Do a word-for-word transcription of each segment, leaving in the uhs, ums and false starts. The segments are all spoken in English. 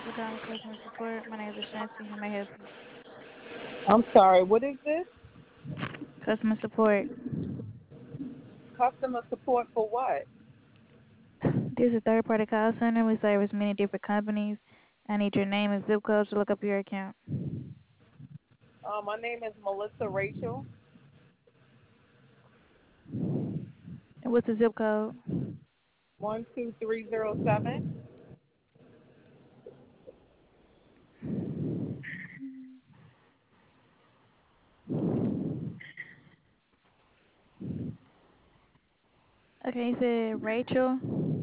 you for calling customer support. My name is Ashanti. How may I help you? I'm sorry, what is this? Customer support. Customer support for what? This is a third party call center. We service many different companies. I need your name and zip code to look up your account. Uh, my name is Melissa Rachel. And what's the zip code? One two three zero seven. Okay, you said Rachel.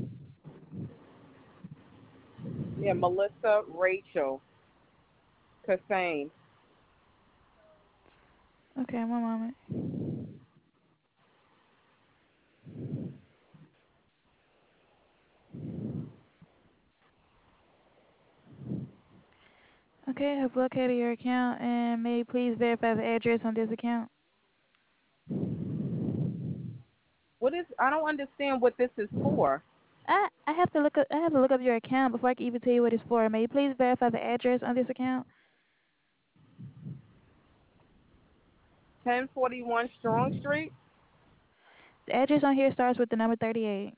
Yeah, Melissa Rachel Cassane. Okay, one moment. Okay, I've located your account and may you please verify the address on this account? What is? I don't understand what this is for. I I have to look up I have to look up your account before I can even tell you what it's for. May you please verify the address on this account? ten forty-one Strong Street. The address on here starts with the number thirty-eight.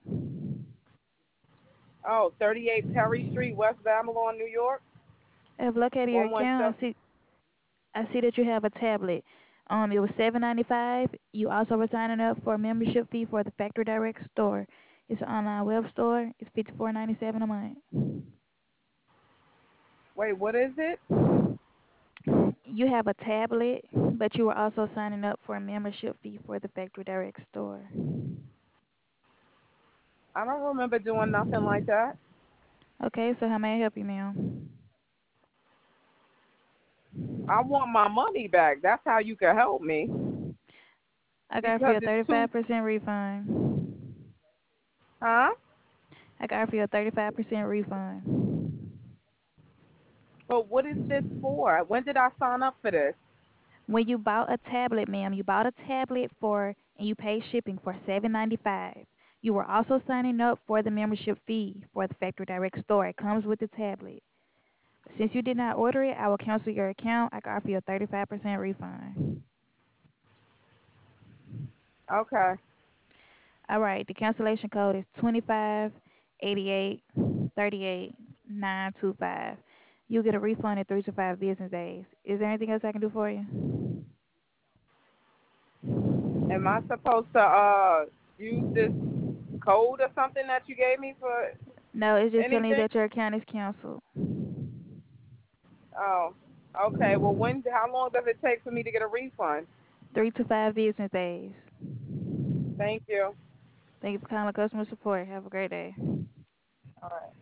Oh, thirty-eight Perry Street, West Babylon, New York. I have located your One one account. seven. I see I see that you have a tablet. Um, it was seven ninety five. You also were signing up for a membership fee for the Factory Direct store. It's an online web store. It's fifty four ninety seven a month. Wait, what is it? You have a tablet, but you were also signing up for a membership fee for the Factory Direct store. I don't remember doing nothing like that. Okay, so how may I help you, ma'am? I want my money back. That's how you can help me I got for because you a it's too. thirty-five percent refund. Huh? I got for you a thirty-five percent refund. But what is this for? When did I sign up for this? When you bought a tablet, ma'am, you bought a tablet for and you paid shipping for seven ninety-five. You were also signing up for the membership fee for the Factory Direct store. It comes with the tablet. Since you did not order it, I will cancel your account. I can offer you a thirty-five percent refund. Okay. All right, the cancellation code is twenty-five eighty-eight thirty-eight nine two five. You'll get a refund in three to five business days. Is there anything else I can do for you? Am I supposed to uh use this code or something that you gave me for No, it's just telling you anything? that your account is canceled. Oh, okay. Well, when? How long does it take for me to get a refund? Three to five business days. Thank you. Thank you for calling customer support. Have a great day. All right.